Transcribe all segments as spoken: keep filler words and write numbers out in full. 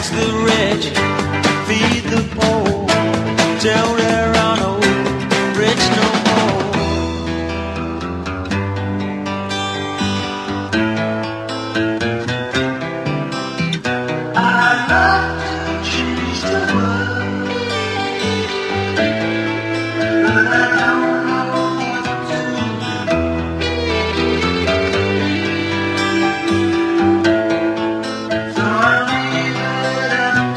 tax the rich, feed the poor, till there are no rich no more. I love to change the world, but I don't know what to do. So I leave it up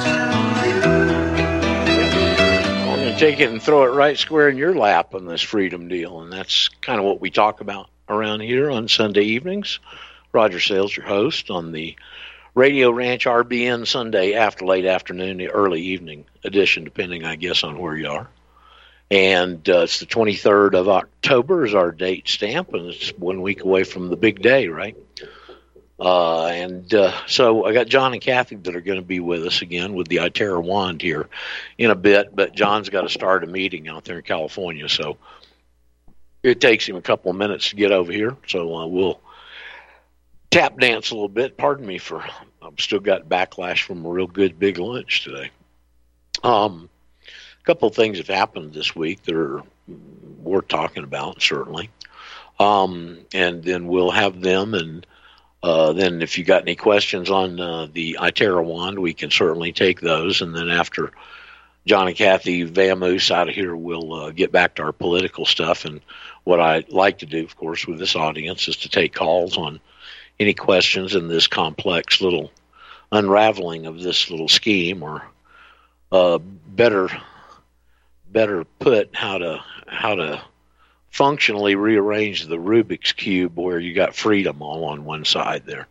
to you. We're going to take it and throw it right square in your lap on this freedom deal, and that's kind of what we talk about around here on Sunday evenings. Roger Sales, your host on the Radio Ranch R B N Sunday after late afternoon, the early evening edition, depending, I guess, on where you are. And uh, it's the twenty-third of October is our date stamp, and it's one week away from the big day, right? Uh, and uh, so I got John and Kathy that are going to be with us again with the iTerra wand here in a bit, but John's got to start a meeting out there in California, so it takes him a couple of minutes to get over here, so uh, we'll tap dance a little bit. Pardon me for, I've still got backlash from a real good big lunch today. Um, a couple of things have happened this week that are worth talking about, certainly. Um, and then we'll have them, and uh, then if you got any questions on uh, the iTerra wand, we can certainly take those. And then after John and Kathy vamoose out of here, we'll uh, get back to our political stuff. And what I like to do, of course, with this audience is to take calls on any questions in this complex little unraveling of this little scheme, or uh, better, better put, how to how to functionally rearrange the Rubik's Cube where you got freedom all on one side there.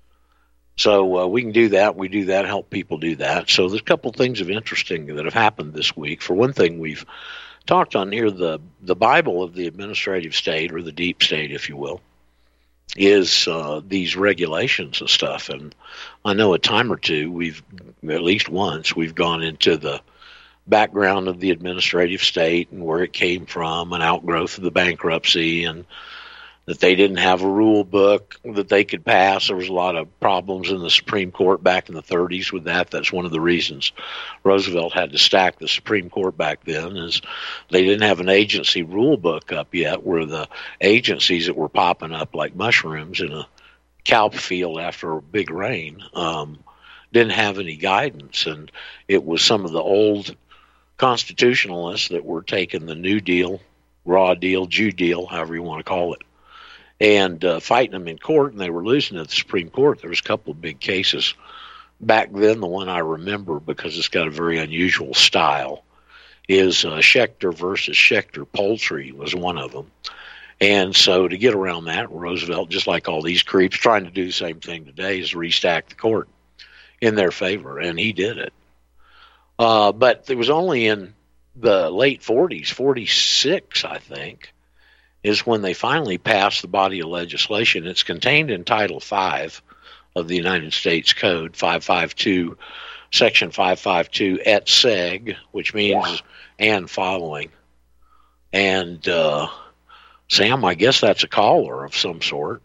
So uh, we can do that. We do that, help people do that. So there's a couple of things of interesting that have happened this week. For one thing, we've talked on here the the Bible of the administrative state, or the deep state, if you will, is uh, these regulations and stuff. And I know a time or two, we've, at least once, we've gone into the background of the administrative state and where it came from, an outgrowth of the bankruptcy, and that they didn't have a rule book that they could pass. There was a lot of problems in the Supreme Court back in the thirties with that. That's one of the reasons Roosevelt had to stack the Supreme Court back then, is they didn't have an agency rule book up yet, where the agencies that were popping up like mushrooms in a cow field after a big rain um, didn't have any guidance. And it was some of the old constitutionalists that were taking the New Deal, Raw Deal, Jew Deal, however you want to call it, and uh, fighting them in court, and they were losing at the Supreme Court. There was a couple of big cases back then. The one I remember, because it's got a very unusual style, is uh, Schechter versus Schechter Poultry was one of them. And so to get around that, Roosevelt, just like all these creeps trying to do the same thing today, is restack the court in their favor, and he did it. Uh, but it was only in the late forties, forty-six, I think, is when they finally passed the body of legislation. It's contained in Title five of the United States Code, five fifty-two, Section five fifty-two et seg, which means yeah. and following. And, uh, Sam, I guess that's a caller of some sort.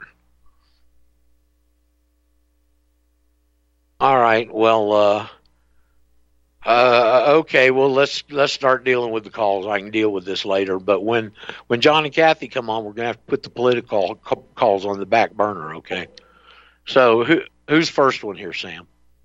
All right, well, uh, Uh, okay, well, let's let's start dealing with the calls. I can deal with this later. But when, when John and Kathy come on, we're going to have to put the political calls on the back burner, okay? So who who's first one here, Sam?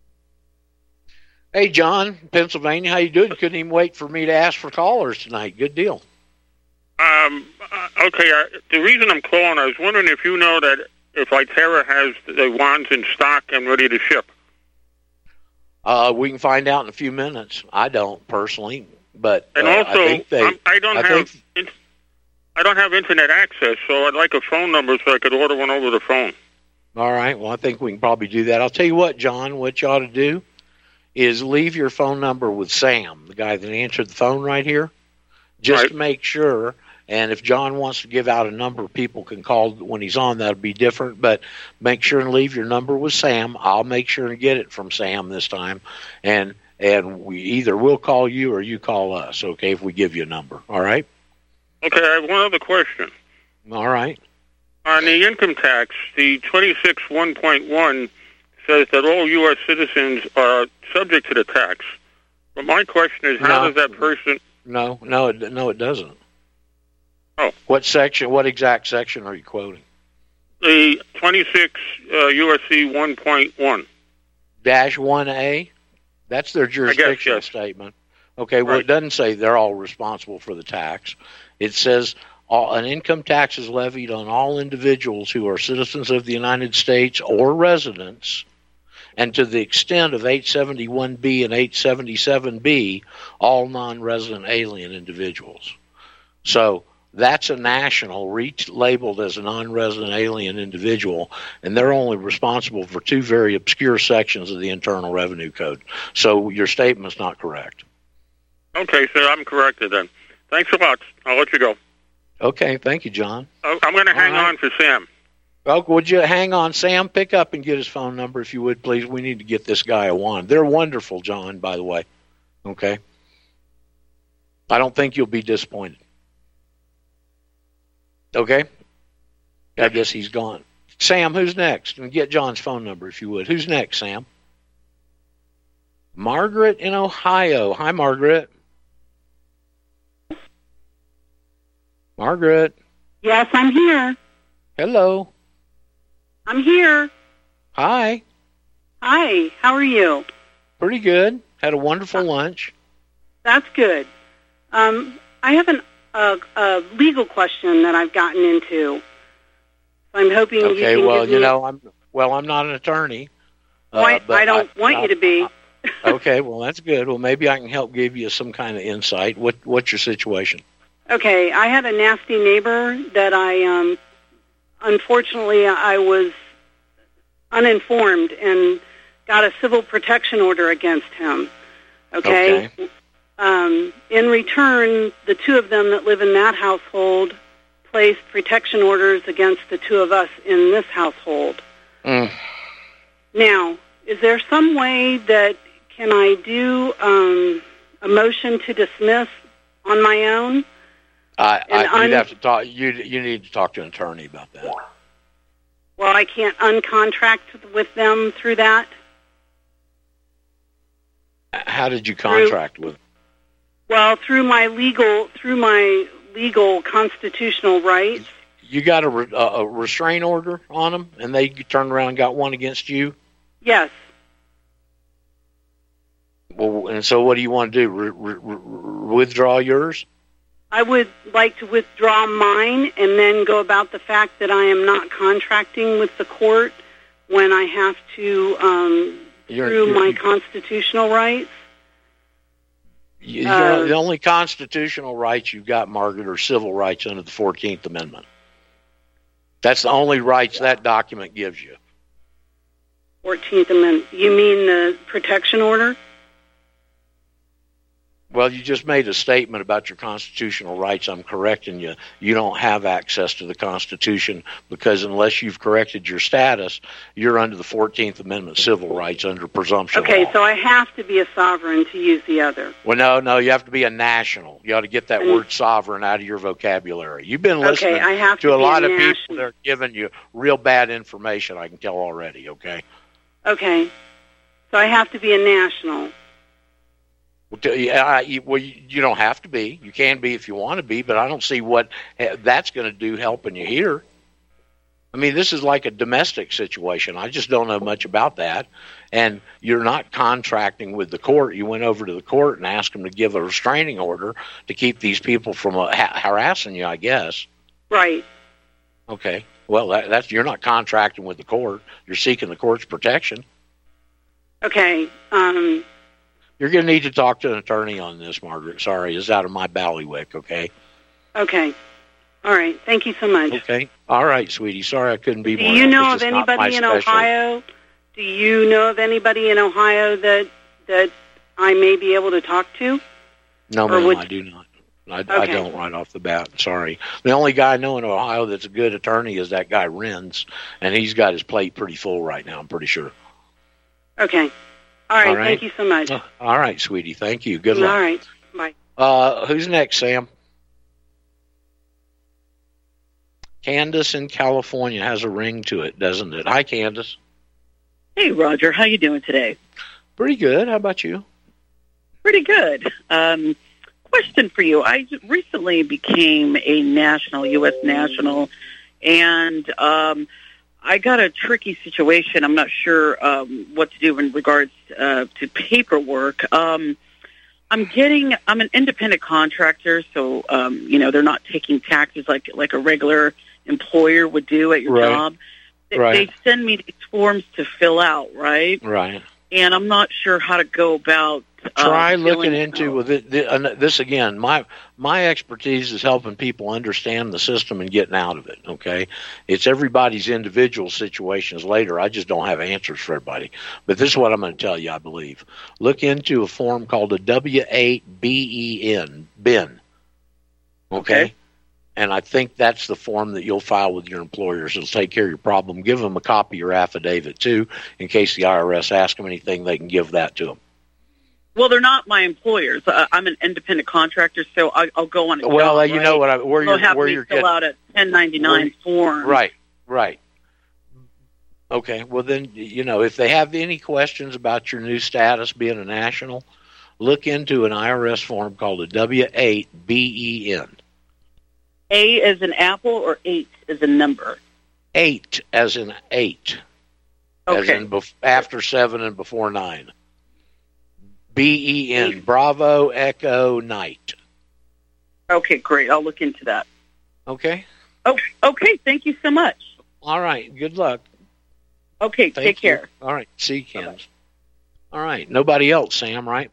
Hey, John, Pennsylvania, how you doing? You couldn't even wait for me to ask for callers tonight. Good deal. Um. Uh, okay, uh, the reason I'm calling, I was wondering if you know that if iTerra has the wands in stock and ready to ship. Uh, we can find out in a few minutes. I don't personally, but and uh, also I, think they, I'm, I don't I have think, in, I don't have internet access, so I'd like a phone number so I could order one over the phone. All right. Well, I think we can probably do that. I'll tell you what, John. What you ought to do is leave your phone number with Sam, the guy that answered the phone right here, just right. to make sure. And if John wants to give out a number, people can call when he's on. That'll be different. But make sure and leave your number with Sam. I'll make sure and get it from Sam this time. And and we either will call you or you call us, okay, if we give you a number. All right? Okay, I have one other question. All right. On the income tax, the twenty-six one point one says that all U S citizens are subject to the tax. But my question is, how No. does that person... No, no, it, no, it doesn't. Oh. What section, what exact section are you quoting? The twenty-six uh, U S C one point one. Dash one A? That's their jurisdictional yes. statement. Okay, well, Right. it doesn't say they're all responsible for the tax. It says all, an income tax is levied on all individuals who are citizens of the United States or residents, and to the extent of eight seventy-one B and eight seventy-seven B, all non-resident alien individuals. So that's a national, reach labeled as a non-resident alien individual, and they're only responsible for two very obscure sections of the Internal Revenue Code. So your statement's not correct. Okay, so I'm corrected then. Thanks a lot. I'll let you go. Okay, thank you, John. Oh, I'm going to hang right. on for Sam. Well, would you hang on, Sam? Pick up and get his phone number if you would, please. We need to get this guy a wand. They're wonderful, John, by the way. Okay? I don't think you'll be disappointed. Okay? I guess he's gone. Sam, who's next? And get John's phone number if you would. Who's next, Sam? Margaret in Ohio. Hi, Margaret. Margaret. Yes, I'm here. Hello. I'm here. Hi. Hi, how are you? Pretty good. Had a wonderful lunch. That's good. Um, I have an, a, a legal question that I've gotten into. I'm hoping you Okay, can well, give you me... know, I'm well. I'm not an attorney. Oh, I, uh, but I don't I, want I, you to be. Okay, well, that's good. Well, maybe I can help give you some kind of insight. What What's your situation? Okay, I had a nasty neighbor that I, um, unfortunately, I was uninformed and got a civil protection order against him. Okay? Okay. Um, in return, the two of them that live in that household placed protection orders against the two of us in this household. Mm. Now, is there some way that can I do um, a motion to dismiss on my own? I, I, un- you'd have to talk. You you need to talk to an attorney about that. Well, I can't uncontract with them through that? How did you contract with? Well, through my legal, through my legal constitutional rights. You got a, re, a, a restraint order on them, and they turned around and got one against you? Yes. Well, and so what do you want to do? Re, re, re, withdraw yours? I would like to withdraw mine and then go about the fact that I am not contracting with the court when I have to, um, You're, through you're, my you're, constitutional rights. you're, uh, the only constitutional rights you've got, Margaret, are civil rights under the fourteenth Amendment. That's the only rights that document gives you. fourteenth Amendment. You mean the protection order? Well, you just made a statement about your constitutional rights. I'm correcting you. You don't have access to the Constitution because unless you've corrected your status, you're under the fourteenth Amendment civil rights under presumption Okay, law. so I have to be a sovereign to use the other. Well, no, no, you have to be a national. You ought to get that And- word sovereign out of your vocabulary. You've been listening Okay, I have to to a be lot a of people national. that are giving you real bad information, I can tell already, okay? Okay, so I have to be a national. Well, t- yeah, you, well, you you don't have to be. You can be if you want to be, but I don't see what eh, that's going to do helping you here. I mean, this is like a domestic situation. I just don't know much about that. And you're not contracting with the court. You went over to the court and asked them to give a restraining order to keep these people from uh, ha- harassing you, I guess. Right. Okay. Well, that, that's you're not contracting with the court. You're seeking the court's protection. Okay. Um, You're going to need to talk to an attorney on this, Margaret. Sorry, it's out of my ballywick, okay? okay. All right. Thank you so much. Okay. All right, sweetie. Sorry I couldn't be Do more you help. know It's of just not my anybody in specialty. Ohio? Do you know of anybody in Ohio that that I may be able to talk to? No, or ma'am, would- I do not. I, I Okay. don't right off the bat. Sorry. The only guy I know in Ohio that's a good attorney is that guy Renz, and he's got his plate pretty full right now, I'm pretty sure. Okay. All right. All right. Thank you so much. All right, sweetie. Thank you. Good All luck. right. Bye. Uh, who's next, Sam? Candace in California has a ring to it, doesn't it? Hi, Candace. Hey, Roger. How you doing today? Pretty good. How about you? Pretty good. Um, question for you. I recently became a national, U S national, and um, I got a tricky situation. I'm not sure um, what to do in regards uh, to paperwork. Um, I'm getting, I'm an independent contractor, so, um, you know, they're not taking taxes like like a regular employer would do at your right. job. They, right. they send me these forms to fill out, right? Right. And I'm not sure how to go about uh, Try looking filling into out. with it, this again. My my expertise is helping people understand the system and getting out of it. Okay, it's everybody's individual situations later. I just don't have answers for everybody. But this is what I'm going to tell you. I believe look into a form called a W eight B E N B E N. Okay. okay. And I think that's the form that you'll file with your employers. It'll take care of your problem. Give them a copy of your affidavit, too, in case the I R S asks them anything, they can give that to them. Well, they're not my employers. Uh, I'm an independent contractor, so I, I'll go on a Well, job, uh, you right? know what? I, where They'll you're, have where me you're fill getting, out a ten ninety-nine form. Right, right. Okay, well, then, you know, if they have any questions about your new status being a national, look into an I R S form called a W eight B E N. A as in apple or eight as in number? Eight as in eight. Okay. As in bef- after seven and before nine. B E N, Bravo, Echo, Night. Okay, great. I'll look into that. Okay. Oh, okay. Thank you so much. All right. Good luck. Okay, Thank take you. care. All right. See you, Kim. All right. Nobody else, Sam, right?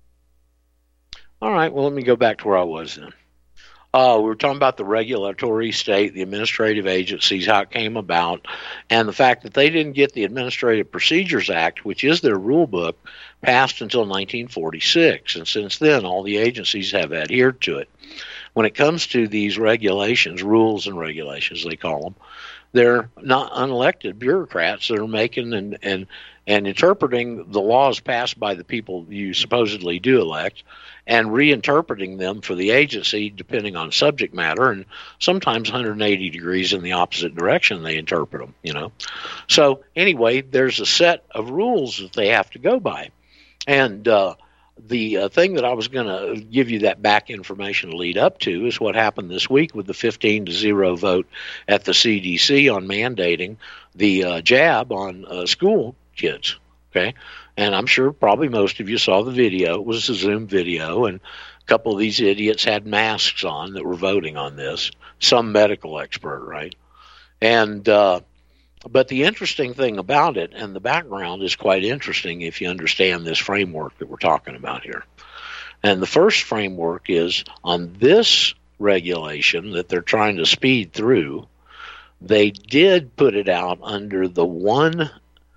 All right. Well, let me go back to where I was then. Uh, we were talking about the regulatory state, the administrative agencies, how it came about, and the fact that they didn't get the Administrative Procedures Act, which is their rule book, passed until nineteen forty-six. And since then, all the agencies have adhered to it. When it comes to these regulations, rules and regulations, they call them, they're not unelected bureaucrats that are making and, and, and interpreting the laws passed by the people you supposedly do elect, and reinterpreting them for the agency depending on subject matter, and sometimes one hundred eighty degrees in the opposite direction they interpret them, you know. So anyway, there's a set of rules that they have to go by. And uh, the uh, thing that I was going to give you that back information to lead up to is what happened this week with the fifteen to zero vote at the C D C on mandating the uh, jab on uh, school kids, okay? And I'm sure probably most of you saw the video. It was a Zoom video, and a couple of these idiots had masks on that were voting on this. Some medical expert, right? And uh, but the interesting thing about it, and the background is quite interesting if you understand this framework that we're talking about here. And the first framework is on this regulation that they're trying to speed through. They did put it out under the one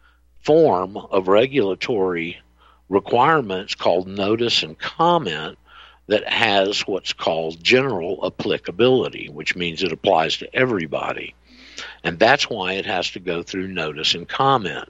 form of regulatory requirements called notice and comment that has what's called general applicability, which means it applies to everybody. And that's why it has to go through notice and comment.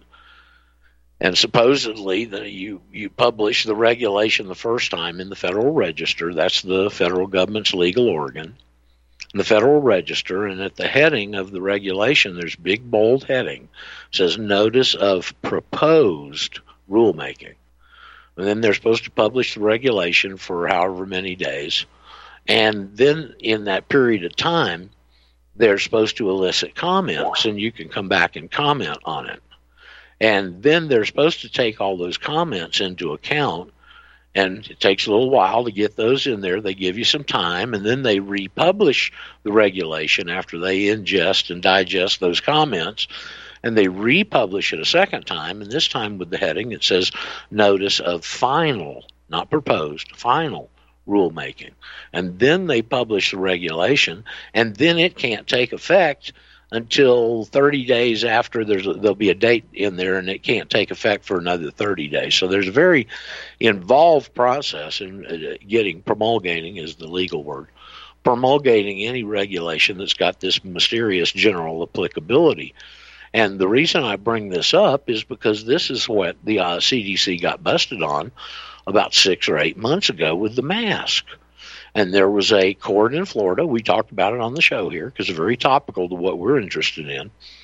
And supposedly the, you, you publish the regulation the first time in the Federal Register. That's the federal government's legal organ. In the Federal Register, and at the heading of the regulation, there's a big bold heading, says Notice of Proposed Rulemaking. And then they're supposed to publish the regulation for however many days. And then in that period of time, they're supposed to elicit comments, and you can come back and comment on it. And then they're supposed to take all those comments into account. And it takes a little while to get those in there. They give you some time, and then they republish the regulation after they ingest and digest those comments, and they republish it a second time, and this time with the heading it says Notice of Final, not proposed, final rulemaking. And then they publish the regulation, and then it can't take effect until thirty days after. There's a, there'll be a date in there, and it can't take effect for another thirty days. So there's a very involved process in uh, getting, promulgating is the legal word, promulgating any regulation that's got this mysterious general applicability. And the reason I bring this up is because this is what the uh, C D C got busted on about six or eight months ago with the mask. And there was a court in Florida. We talked about it on the show here because it's very topical to what we're interested in.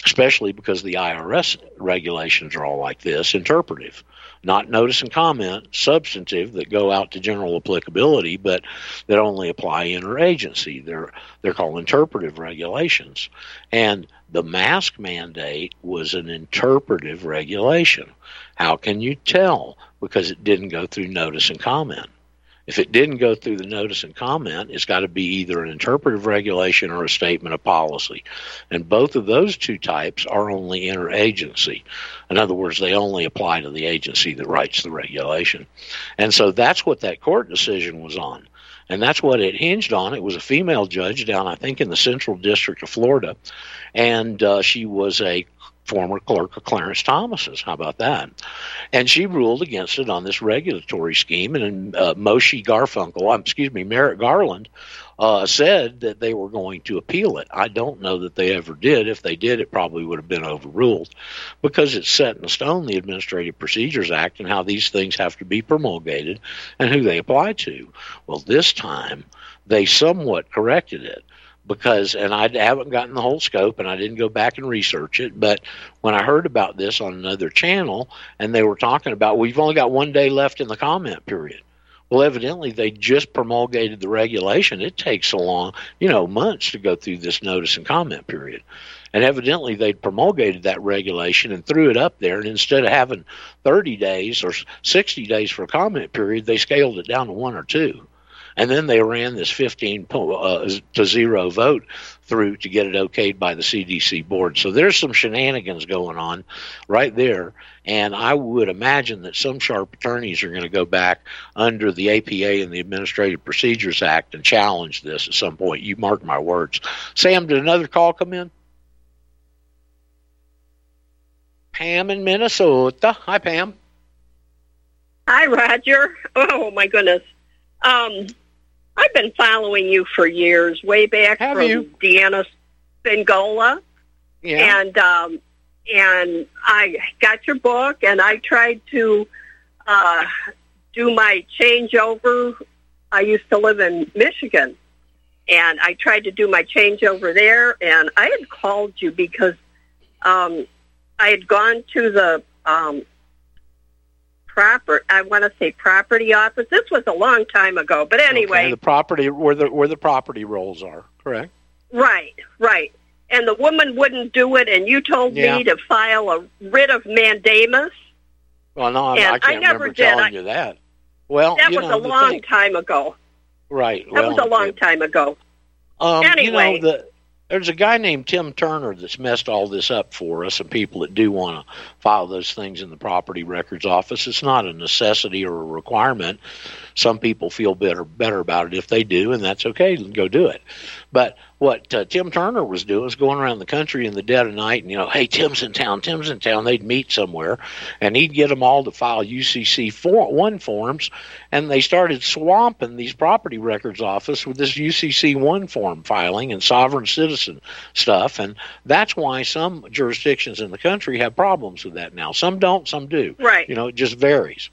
especially because the I R S regulations are all like this, interpretive. Not notice and comment, substantive, that go out to general applicability, but that only apply interagency. They're they're called interpretive regulations. And the mask mandate was an interpretive regulation. How can you tell? Because it didn't go through notice and comment. If it didn't go through the notice and comment, it's got to be either an interpretive regulation or a statement of policy. And both of those two types are only interagency. In other words, they only apply to the agency that writes the regulation. And so that's what that court decision was on. And that's what it hinged on. It was a female judge down, I think, in the Central District of Florida. And uh, she was a former clerk of Clarence Thomas's. How about that? And she ruled against it on this regulatory scheme. And uh, Moshe Garfunkel, um, excuse me, Merrick Garland, uh, said that they were going to appeal it. I don't know that they ever did. If they did, it probably would have been overruled because it's set in stone, the Administrative Procedures Act, and how these things have to be promulgated and who they apply to. Well, this time they somewhat corrected it. Because, and I haven't gotten the whole scope, and I didn't go back and research it, but when I heard about this on another channel, and they were talking about, we've only got one day left in the comment period. Well, evidently, they just promulgated the regulation. It takes so long, you know, months to go through this notice and comment period. And evidently, they'd promulgated that regulation and threw it up there, and instead of having thirty days or sixty days for a comment period, they scaled it down to one or two. And then they ran this fifteen uh, to zero vote through to get it okayed by the C D C board. So there's some shenanigans going on right there. And I would imagine that some sharp attorneys are going to go back under the A P A and the Administrative Procedures Act and challenge this at some point. You mark my words. Sam, did another call come in? Pam in Minnesota. Hi, Pam. Hi, Roger. Oh, my goodness. Um, I've been following you for years, way back Have from you? Deanna Spingola. Yeah. And um, and I got your book, and I tried to uh, do my changeover. I used to live in Michigan, and I tried to do my changeover there, and I had called you because um, I had gone to the um, proper, I want to say property office. This was a long time ago, but anyway. Okay, the property, where the, where the property rolls are, correct? Right, right. And the woman wouldn't do it, and you told Yeah. me to file a writ of mandamus. Well, no, And I can't I never remember did. telling I- you that. Well, That you was know, a the long thing- time ago. Right. That well, was a long it- time ago. Um, Anyway. you know, the, there's a guy named Tim Turner that's messed all this up for us, and people that do want to file those things in the property records office. It's not a necessity or a requirement. Some people feel better better about it if they do, and that's okay. Go do it. But what uh, Tim Turner was doing was going around the country in the dead of night, and, you know, hey, Tim's in town, Tim's in town. They'd meet somewhere, and he'd get them all to file U C C one forms, and they started swamping these property records office with this U C C one form filing and sovereign citizen stuff, and that's why some jurisdictions in the country have problems with that now. Some don't, some do. Right. You know, it just varies.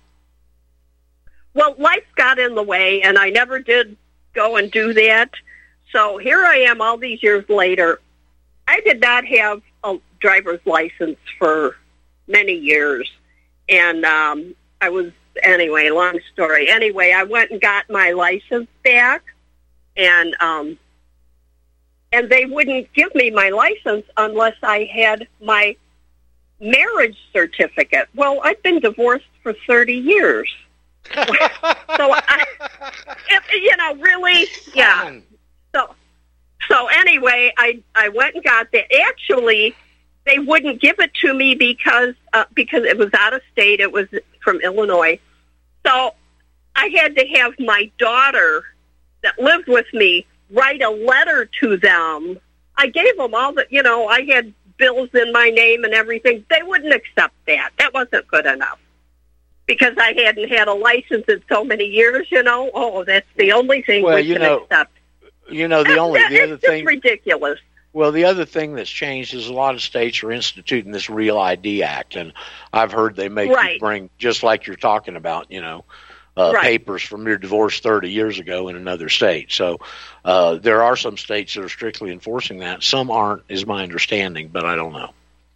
Well, life got in the way, and I never did go and do that. So here I am all these years later. I did not have a driver's license for many years. And um, I was, anyway, long story. Anyway, I went and got my license back, and um, and they wouldn't give me my license unless I had my marriage certificate. Well, I've been divorced for thirty years. So, I, you know, really, yeah. So, so anyway, I I went and got that. Actually, they wouldn't give it to me because uh, because it was out of state. It was from Illinois. So I had to have my daughter that lived with me write a letter to them. I gave them all the, you know, I had bills in my name and everything. They wouldn't accept that. That wasn't good enough. Because I hadn't had a license in so many years, you know. Oh, that's the only thing Well, we you can know, accept. You know, the only the it's other just thing. ridiculous. Well, the other thing that's changed is a lot of states are instituting this Real I D Act, and I've heard they make Right. you bring, just like you're talking about, you know, uh, Right. papers from your divorce thirty years ago in another state. So uh, there are some states that are strictly enforcing that. Some aren't, is my understanding, but I don't know.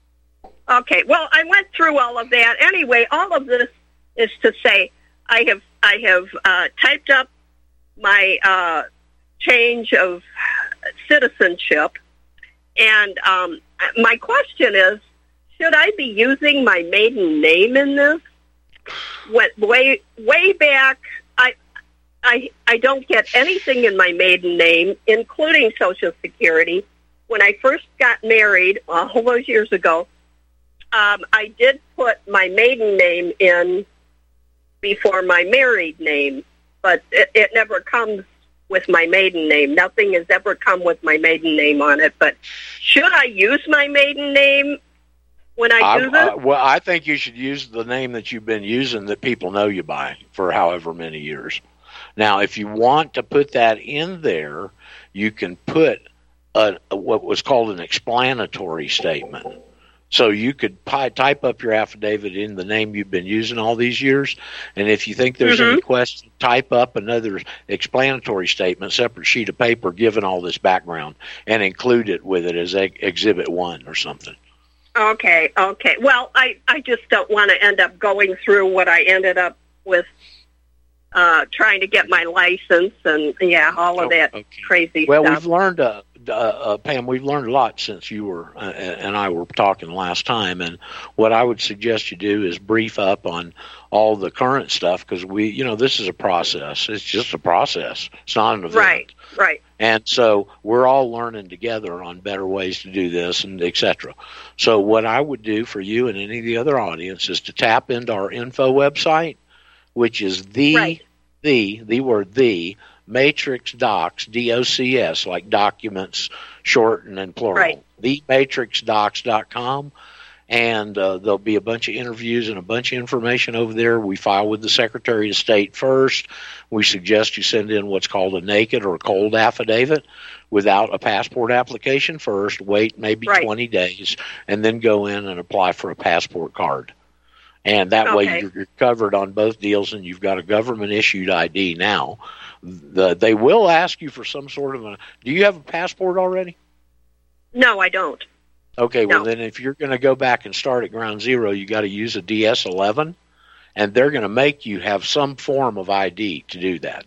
Okay, well, I went through all of that. Anyway, all of this is to say I have I have uh, typed up my uh, change of citizenship, and um, my question is, should I be using my maiden name in this? What, way way back, I I I don't get anything in my maiden name, including Social Security. When I first got married all those years ago, um, I did put my maiden name in before my married name, but it, it never comes with my maiden name. Nothing has ever come with my maiden name on it. But should I use my maiden name when I do I, this? I, well, I think you should use the name that you've been using that people know you by for however many years. Now, if you want to put that in there, you can put a, a, what was called an explanatory statement. So you could pi- type up your affidavit in the name you've been using all these years, and if you think there's Mm-hmm. any question, type up another explanatory statement, separate sheet of paper, giving all this background, and include it with it as ex- Exhibit one or something. Okay, okay. Well, I, I just don't want to end up going through what I ended up with uh, trying to get my license and, yeah, all of Oh, that okay. crazy Well, stuff. we've learned, uh, uh, uh, Pam, we've learned a lot since you were uh, and I were talking last time. And what I would suggest you do is brief up on all the current stuff, because we, you know, this is a process. It's just a process. It's not an event. Right, right. And so we're all learning together on better ways to do this, and et cetera. So what I would do for you and any of the other audience is to tap into our info website, which is the, Right. the, the word the, Matrix Docs, D O C S, like documents, shortened and plural, Right. the matrix docs dot com. And uh, there'll be a bunch of interviews and a bunch of information over there. We file with the Secretary of State first. We suggest you send in what's called a naked or a cold affidavit without a passport application first. Wait maybe Right. twenty days, and then go in and apply for a passport card. And that way Okay. you're, you're covered on both deals, and you've got a government-issued I D now. The, they will ask you for some sort of a... Do you have a passport already? No, I don't. Okay, well, No. then if you're going to go back and start at ground zero, you got to use a D S eleven, and they're going to make you have some form of I D to do that.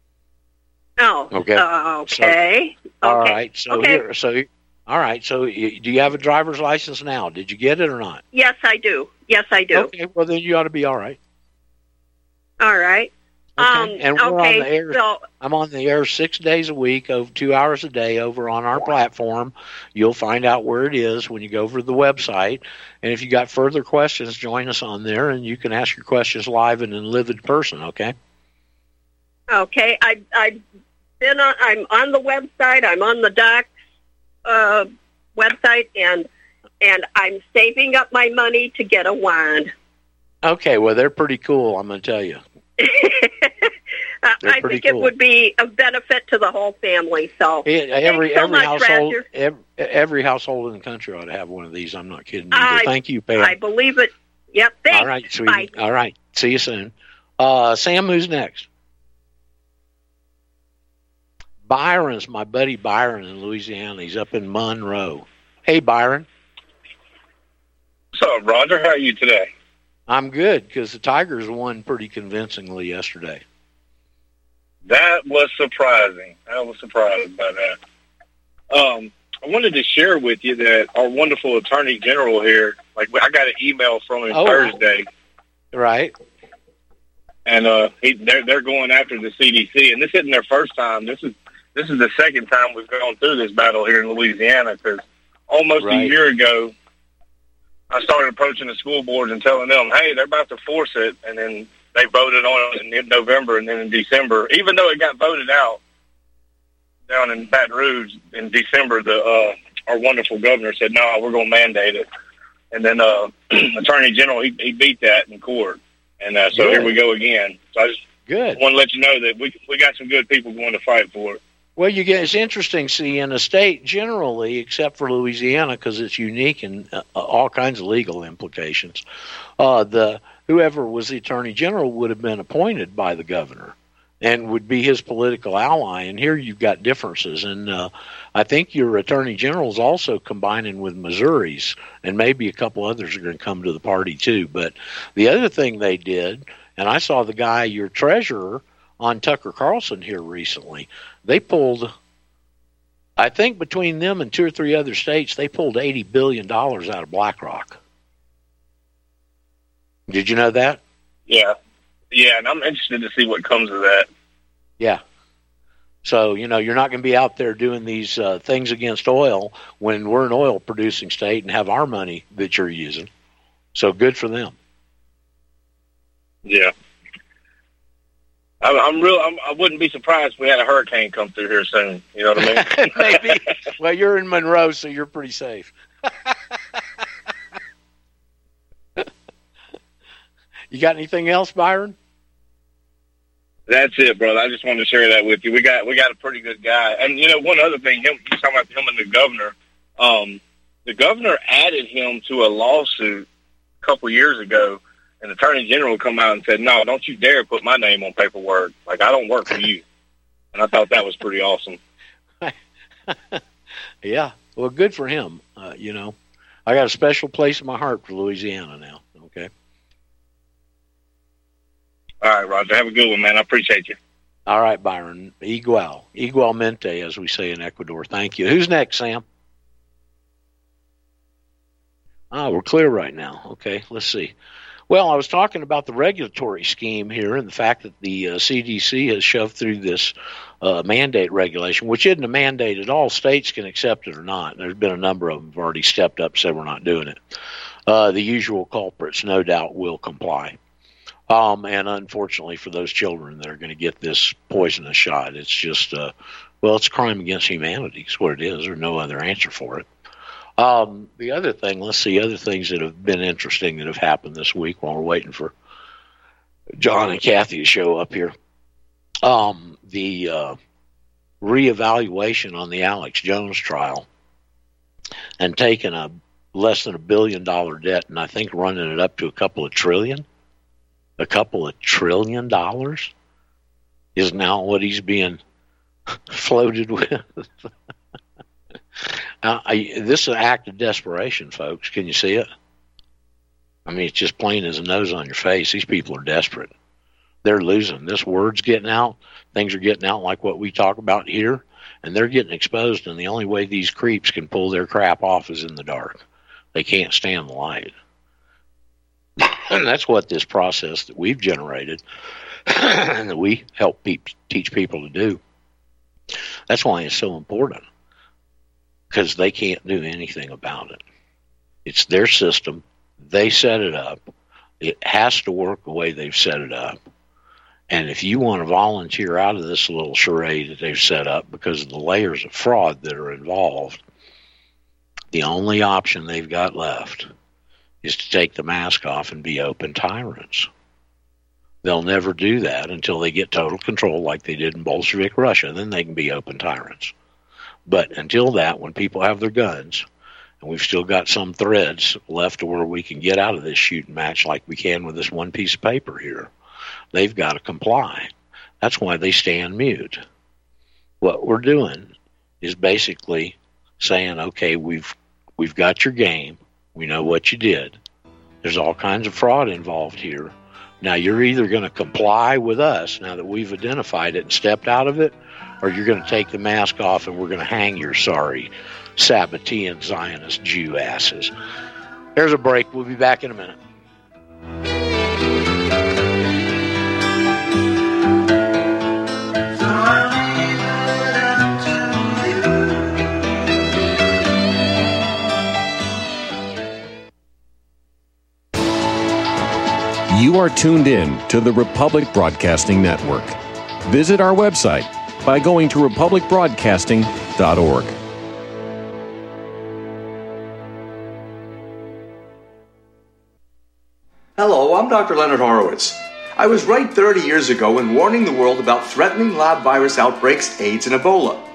Oh, Okay. uh, okay. All Okay. right, so Okay. here, so all right, so you, do you have a driver's license now? Did you get it or not? Yes, I do. Yes, I do. Okay, well then you ought to be all right. All right. Okay, Um, and we're okay, on the air. so, I'm on the air six days a week, over two hours a day, over on our platform. You'll find out where it is when you go over to the website. And if you got further questions, join us on there, and you can ask your questions live and in live person. Okay. okay, I, I've been on, I'm on the website, I'm on the Docs uh, website, and and I'm saving up my money to get a wand. Okay. Well, they're pretty cool. I'm going to tell you. Uh, They're I pretty think cool. it would be of benefit to the whole family. So It, every so every much, household Roger. every, every household in the country ought to have one of these. I'm not kidding you. I- Thank you, Pam. I believe it. Yep. Thanks. All right, sweetie. Bye. All right. See you soon. Uh, Sam, who's next? Byron's my buddy Byron in Louisiana. He's up in Monroe. Hey, Byron. What's up, Roger? How are you today? I'm good because the Tigers won pretty convincingly yesterday. That was surprising. I was surprised by that. Um, I wanted to share with you that our wonderful Attorney General here, like I got an email from him Oh. Thursday, Right? and uh, he, they're they're going after the C D C, and this isn't their first time. This is this is the second time we've gone through this battle here in Louisiana. Because almost Right. a year ago, I started approaching the school boards and telling them, "Hey, they're about to force it," and then they voted on it in November, and then in December, even though it got voted out down in Baton Rouge in December, the uh, our wonderful governor said, "No, we're going to mandate it." And then uh, Attorney General, he, he beat that in court. And uh, so Good. here we go again. So I just Good. want to let you know that we we got some good people going to fight for it. Well, you get it's interesting. See, in a state generally, except for Louisiana, because it's unique and uh, all kinds of legal implications. Uh, the whoever was the attorney general would have been appointed by the governor and would be his political ally. And here you've got differences. And uh, I think your attorney general is also combining with Missouri's, and maybe a couple others are going to come to the party too. But the other thing they did, and I saw the guy, your treasurer, on Tucker Carlson here recently, they pulled, I think between them and two or three other states, they pulled eighty billion dollars out of BlackRock. Did you know that? Yeah. Yeah, and I'm interested to see what comes of that. Yeah. So, you know, you're not going to be out there doing these uh, things against oil when we're an oil-producing state and have our money that you're using. So good for them. Yeah. I'm, I'm real. I'm, I wouldn't be surprised if we had a hurricane come through here soon. You know what I mean? Maybe. Well, you're in Monroe, so you're pretty safe. You got anything else, Byron? That's it, brother. I just wanted to share that with you. We got we got a pretty good guy, and you know, one other thing. Him, you talking about him and the governor. Um, the governor added him to a lawsuit a couple years ago. And the attorney general come out and said, "No, don't you dare put my name on paperwork. Like, I don't work for you." And I thought that was pretty awesome. Yeah, well, good for him. Uh, you know, I got a special place in my heart for Louisiana now. Okay. All right, Roger. Have a good one, man. I appreciate you. All right, Byron. Igual. Igualmente, as we say in Ecuador. Thank you. Who's next, Sam? Ah, we're clear right now. Okay, let's see. Well, I was talking about the regulatory scheme here and the fact that the uh, C D C has shoved through this uh, mandate regulation, which isn't a mandate at all. States can accept it or not. There's been a number of them have already stepped up and said we're not doing it. Uh, the usual culprits, no doubt, will comply. Um, and unfortunately for those children that are going to get this poisonous shot, it's just, uh, well, it's a crime against humanity is what it is. There's no other answer for it. Um, the other thing, let's see, other things that have been interesting that have happened this week while we're waiting for John and Kathy to show up here. Um, the uh, reevaluation on the Alex Jones trial and taking a less than a billion dollar debt and I think running it up to a couple of trillion. A couple of trillion dollars is now what he's being floated with. Now, I, this is an act of desperation, folks. Can you see it? I mean, it's just plain as a nose on your face. These people are desperate. They're losing. This word's getting out. Things are getting out like what we talk about here, and they're getting exposed, and the only way these creeps can pull their crap off is in the dark. They can't stand the light. And that's what this process that we've generated and that we help pe- teach people to do. That's why it's so important, because they can't do anything about it. It's their system. They set it up. It has to work the way they've set it up. And if you want to volunteer out of this little charade that they've set up because of the layers of fraud that are involved, the only option they've got left is to take the mask off and be open tyrants. They'll never do that until they get total control like they did in Bolshevik Russia. Then they can be open tyrants. But until that, when people have their guns, and we've still got some threads left to where we can get out of this shooting match like we can with this one piece of paper here, they've got to comply. That's why they stand mute. What we're doing is basically saying, okay, we've we've got your game. We know what you did. There's all kinds of fraud involved here. Now, you're either going to comply with us now that we've identified it and stepped out of it, or you're going to take the mask off and we're going to hang your sorry Sabbatean Zionist Jew asses. There's a break. We'll be back in a minute. You are tuned in to the Republic Broadcasting Network. Visit our website by going to republic broadcasting dot org. Hello, I'm Doctor Leonard Horowitz. I was right thirty years ago in warning the world about threatening loud virus outbreaks, AIDS, and Ebola.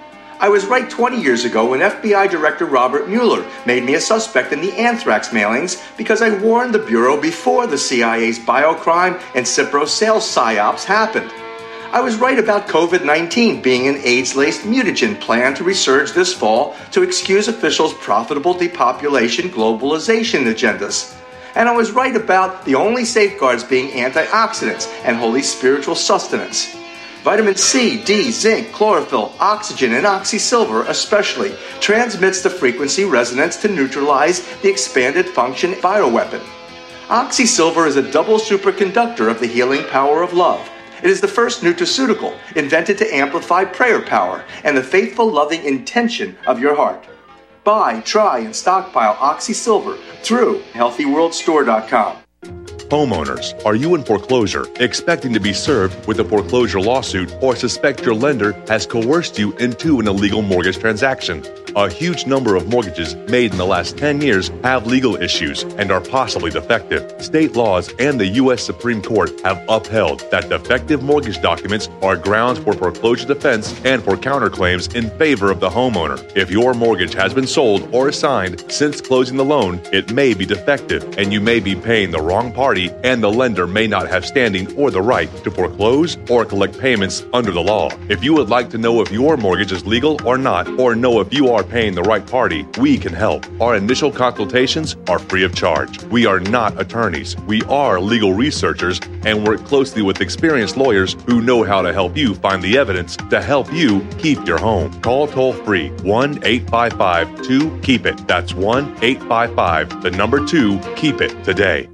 I was right twenty years ago when F B I Director Robert Mueller made me a suspect in the anthrax mailings because I warned the Bureau before the C I A's biocrime and Cipro sales psyops happened. I was right about COVID nineteen being an AIDS-laced mutagen plan to resurge this fall to excuse officials' profitable depopulation globalization agendas. And I was right about the only safeguards being antioxidants and holy spiritual sustenance. Vitamin C, D, zinc, chlorophyll, oxygen, and oxysilver especially transmits the frequency resonance to neutralize the expanded function bioweapon. Oxysilver is a double superconductor of the healing power of love. It is the first nutraceutical invented to amplify prayer power and the faithful, loving intention of your heart. Buy, try, and stockpile Oxysilver through healthy world store dot com. Homeowners, are you in foreclosure, expecting to be served with a foreclosure lawsuit, or suspect your lender has coerced you into an illegal mortgage transaction? A huge number of mortgages made in the last ten years have legal issues and are possibly defective. State laws and the U S Supreme Court have upheld that defective mortgage documents are grounds for foreclosure defense and for counterclaims in favor of the homeowner. If your mortgage has been sold or assigned since closing the loan, it may be defective and you may be paying the wrong party, and the lender may not have standing or the right to foreclose or collect payments under the law. If you would like to know if your mortgage is legal or not, or know if you are paying the right party, we can help. Our initial consultations are free of charge. We are not attorneys. We are legal researchers and work closely with experienced lawyers who know how to help you find the evidence to help you keep your home. Call toll free one eight five five two keep it. That's one eight five five, the number two, keep it today.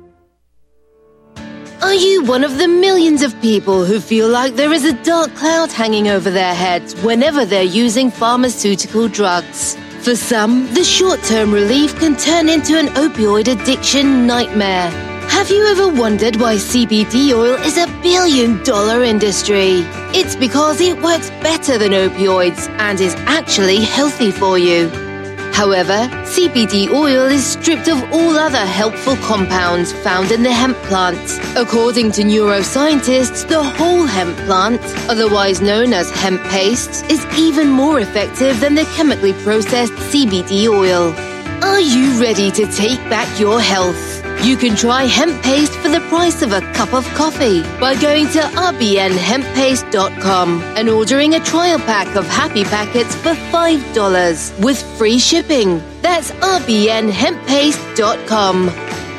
Are you one of the millions of people who feel like there is a dark cloud hanging over their heads whenever they're using pharmaceutical drugs? For some, the short-term relief can turn into an opioid addiction nightmare. Have you ever wondered why C B D oil is a billion-dollar industry? It's because it works better than opioids and is actually healthy for you. However, C B D oil is stripped of all other helpful compounds found in the hemp plant. According to neuroscientists, the whole hemp plant, otherwise known as hemp paste, is even more effective than the chemically processed C B D oil. Are you ready to take back your health? You can try hemp paste for the price of a cup of coffee by going to r b n hemp paste dot com and ordering a trial pack of happy packets for five dollars with free shipping. That's r b n hemp paste dot com.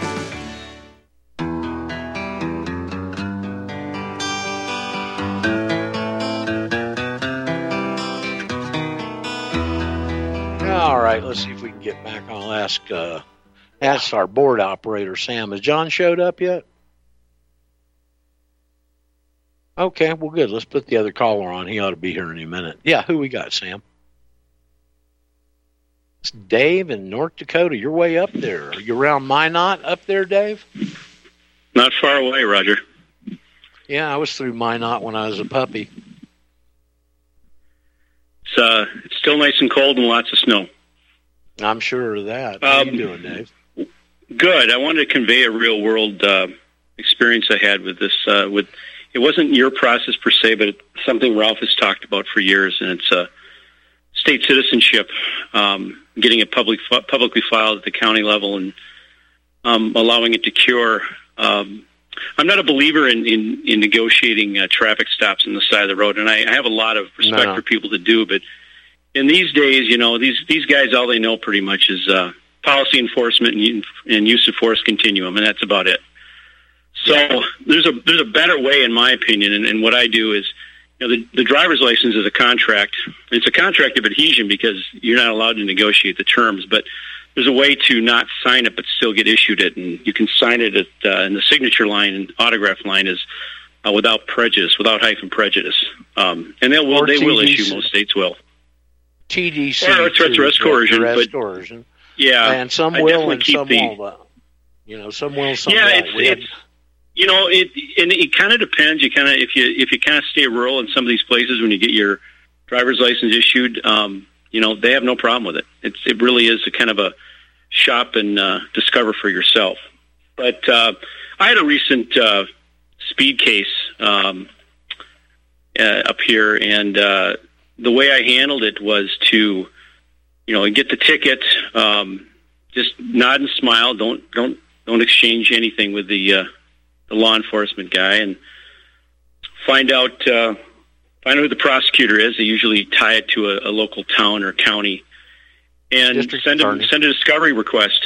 All right, let's see if we can get back. I'll ask uh, ask our board operator, Sam. Has John showed up yet? Okay, well, good. Let's put the other caller on. He ought to be here in a minute. Yeah, who we got, Sam? It's Dave in North Dakota. You're way up there. Are you around Minot up there, Dave? Not far away, Roger. Yeah, I was through Minot when I was a puppy. It's, uh, it's still nice and cold and lots of snow. I'm sure of that. How um, you doing, Dave? Good. I wanted to convey a real-world uh, experience I had with this. Uh, with it wasn't your process per se, but it's something Ralph has talked about for years, and it's uh, state citizenship, um, getting it public, publicly filed at the county level and um, allowing it to cure. Um, I'm not a believer in, in, in negotiating uh, traffic stops on the side of the road, and I, I have a lot of respect no. for people that do, but in these days, you know, these these guys, all they know pretty much is uh, policy enforcement and, and use of force continuum, and that's about it. So yeah. there's a there's a better way, in my opinion, and, and what I do is, you know, the, the driver's license is a contract. It's a contract of adhesion because you're not allowed to negotiate the terms, but there's a way to not sign it but still get issued it, and you can sign it at, uh, in the signature line and autograph line is uh, without prejudice, without hyphen prejudice, um, and they will they will issue. Most states will. T D C or threat to arrest coercion, but coercion. Yeah, and some I will and some the, won't. You know, some will, some yeah, won't. It's, it's you know, it and it kind of depends. You kind of if you if you kind of stay rural in some of these places when you get your driver's license issued, um, you know, they have no problem with it. It's it really is a kind of a shop and uh, discover for yourself. But uh, I had a recent uh, speed case um, uh, up here, and uh, the way I handled it was to, you know, get the ticket, um, just nod and smile. Don't don't don't exchange anything with the uh, the law enforcement guy, and find out uh, find out who the prosecutor is. They usually tie it to a, a local town or county, and District send a, attorney. send a discovery request.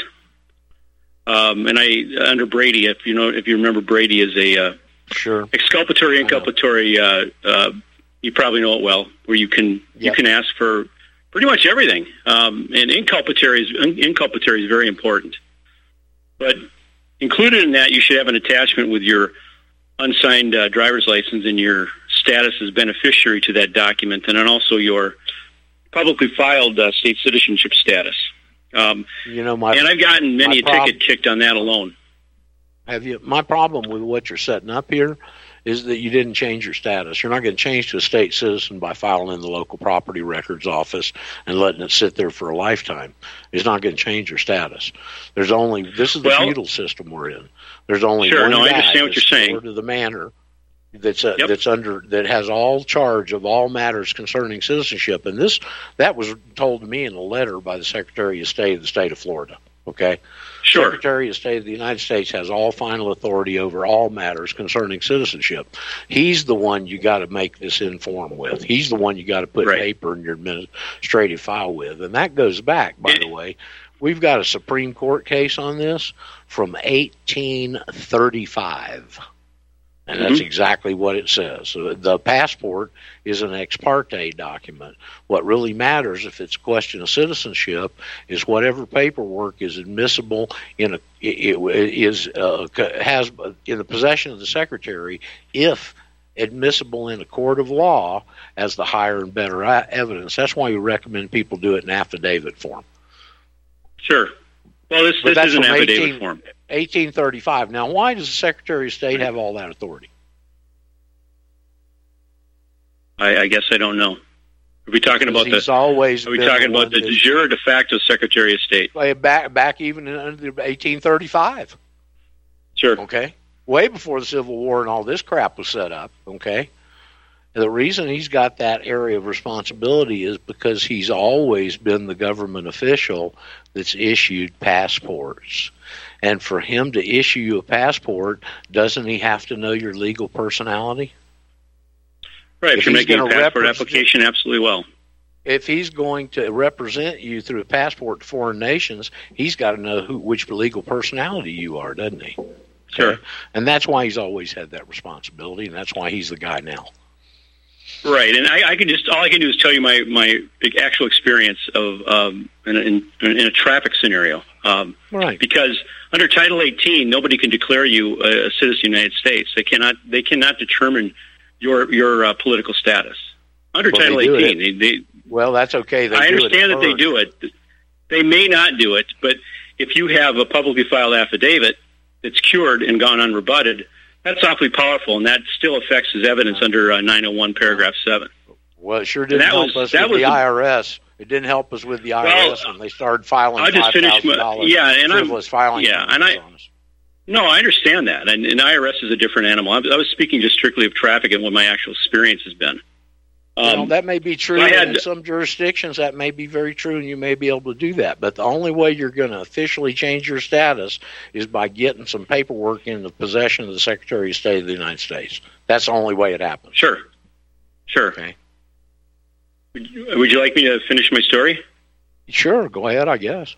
Um, and I under Brady, if you know, if you remember, Brady is a uh, sure exculpatory, inculpatory. Uh, uh, you probably know it well, where you can you Yep. can ask for pretty much everything. Um, and inculpatory is inculpatory is very important. But included in that, you should have an attachment with your unsigned uh, driver's license and your status as beneficiary to that document, and then also your publicly filed uh, state citizenship status. Um, You know, my and I've gotten many my a prob- ticket kicked on that alone. Have you? My problem with what you're setting up here is that you didn't change your status. You're not going to change to a state citizen by filing in the local property records office and letting it sit there for a lifetime. It's not going to change your status. There's only this is the Well- feudal system we're in. There's only Sure, one no, I guy understand what that's you're saying. Lord of the manor that's uh, Yep. that's under that has all charge of all matters concerning citizenship. And this that was told to me in a letter by the Secretary of State of the state of Florida. Okay. Sure. Secretary of State of the United States has all final authority over all matters concerning citizenship. He's the one you got to make this inform with. He's the one you got to put Right. paper in your administrative file with. And that goes back, by the way. We've got a Supreme Court case on this from eighteen thirty-five. And that's Mhm. exactly what it says. So the passport is an ex parte document. What really matters, if it's a question of citizenship, is whatever paperwork is admissible in a it, it is uh, has in the possession of the secretary, if admissible in a court of law as the higher and better a- evidence. That's why we recommend people do it in affidavit form. Sure. Well, this But this that's is an from affidavit eighteen form. eighteen thirty-five. Now, why does the Secretary of State have all that authority? I, I guess I don't know. Are we talking about He's the? always Are we been talking the about the one de jure or de facto Secretary of State? that- back back even in under eighteen thirty-five? Sure. Okay, way before the Civil War and all this crap was set up. Okay, and the reason he's got that area of responsibility is because he's always been the government official that's issued passports. And for him to issue you a passport, doesn't he have to know your legal personality? Right. If, If you're he's making a gonna passport represent- application, absolutely well. If he's going to represent you through a passport to foreign nations, he's got to know who, which legal personality you are, doesn't he? Okay? Sure. And that's why he's always had that responsibility, and that's why he's the guy now. Right, and I, I can just all I can do is tell you my, my actual experience of um, in, a, in, in a traffic scenario. Um, right. Because under Title eighteen, nobody can declare you a, a citizen of the United States. They cannot they cannot determine your your uh, political status under Well, Title they do eighteen. it. They, they, Well, that's okay. They I do understand it that they first. do it. They may not do it, but if you have a publicly filed affidavit that's cured and gone unrebutted, that's awfully powerful, and that still affects his evidence under uh, nine oh one, paragraph seven. Well, it sure didn't that help was- us that with was the the- I R S. It didn't help us with the I R S Well, when they started filing I'll just five finish thousand my dollars yeah, and I'm frivolous filing. yeah, and I on us. no, I understand that, and, and I R S is a different animal. I, I was speaking just strictly of traffic and what my actual experience has been. Um, Well, that may be true. I had- and in some jurisdictions, that may be very true, and you may be able to do that. But the only way you're going to officially change your status is by getting some paperwork in the possession of the Secretary of State of the United States. That's the only way it happens. Sure, sure. Okay. Would you, would you like me to finish my story? Sure, go ahead, I guess.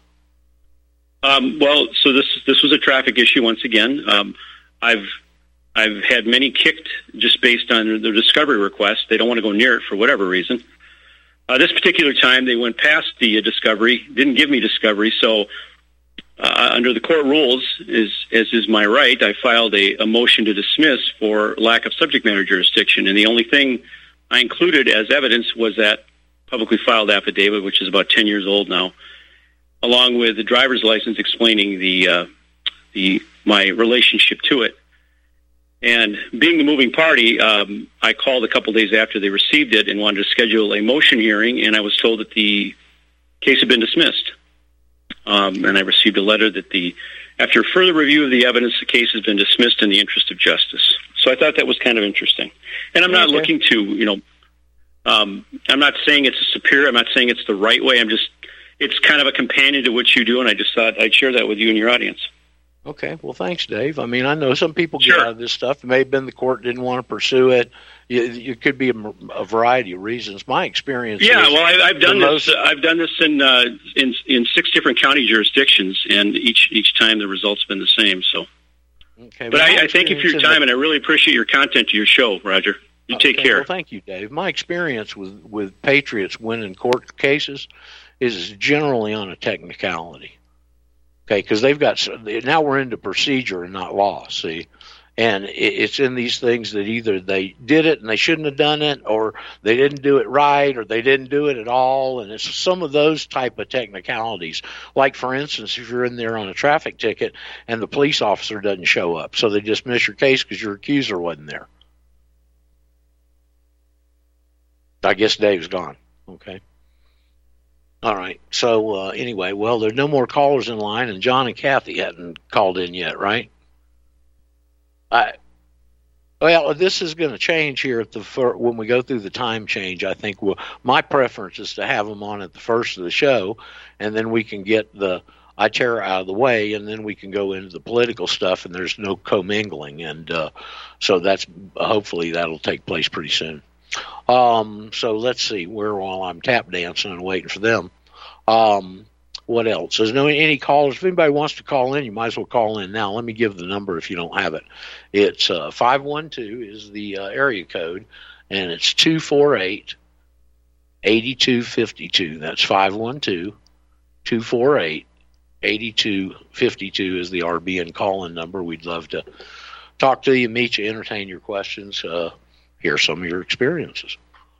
Um, well, so this this was a traffic issue once again. Um, I've I've had many kicked just based on the discovery request. They don't want to go near it for whatever reason. Uh, this particular time, they went past the uh, discovery, didn't give me discovery. So, uh, under the court rules, is as is my right, I filed a, a motion to dismiss for lack of subject matter jurisdiction. And the only thing I included as evidence was that publicly filed affidavit, which is about ten years old now, along with the driver's license explaining the uh, the my relationship to it. And being the moving party, um, I called a couple days after they received it and wanted to schedule a motion hearing, and I was told that the case had been dismissed. Um, and I received a letter that the after further review of the evidence, the case has been dismissed in the interest of justice. So I thought that was kind of interesting. And I'm not Okay. looking to, you know, Um, I'm not saying it's a superior. I'm not saying it's the right way. I'm just, it's kind of a companion to what you do, and I just thought I'd share that with you and your audience. Okay, well, thanks, Dave. I mean, I know some people get Sure. out of this stuff. It may have been the court didn't want to pursue it. It could be a, a variety of reasons. My experience. Yeah, is well, I, I've done the this. most- Uh, I've done this in uh, in in six different county jurisdictions, and each each time the results have been the same. So, Okay, but my I, I thank you for your experience in time, the- and I really appreciate your content to your show, Roger. You take Okay, care. Well, thank you, Dave. My experience with, with Patriots winning court cases is generally on a technicality. Okay, because they've got now we're into procedure and not law. See, and it, it's in these things that either they did it and they shouldn't have done it, or they didn't do it right, or they didn't do it at all. And it's some of those type of technicalities. Like, for instance, if you're in there on a traffic ticket and the police officer doesn't show up, so they dismiss your case because your accuser wasn't there. I guess Dave's gone. Okay. All right. So uh, anyway, well, there's no more callers in line, and John and Kathy hadn't called in yet, right? I, well, this is going to change here at the fir- when we go through the time change. I think we'll, my preference is to have them on at the first of the show, and then we can get the I Terra out of the way, and then we can go into the political stuff, and there's no commingling, and uh, so that's hopefully that'll take place pretty soon. Um, so let's see where while I'm tap dancing and waiting for them. Um, what else? There's no any callers. If anybody wants to call in, you might as well call in now. Let me give the number if you don't have it. It's uh, five one two is the uh, area code, and it's two four eight, eight two five two. That's five one two, two four eight, eight two five two is the R B N call-in number. We'd love to talk to you, meet you, entertain your questions, uh, hear some of your experiences.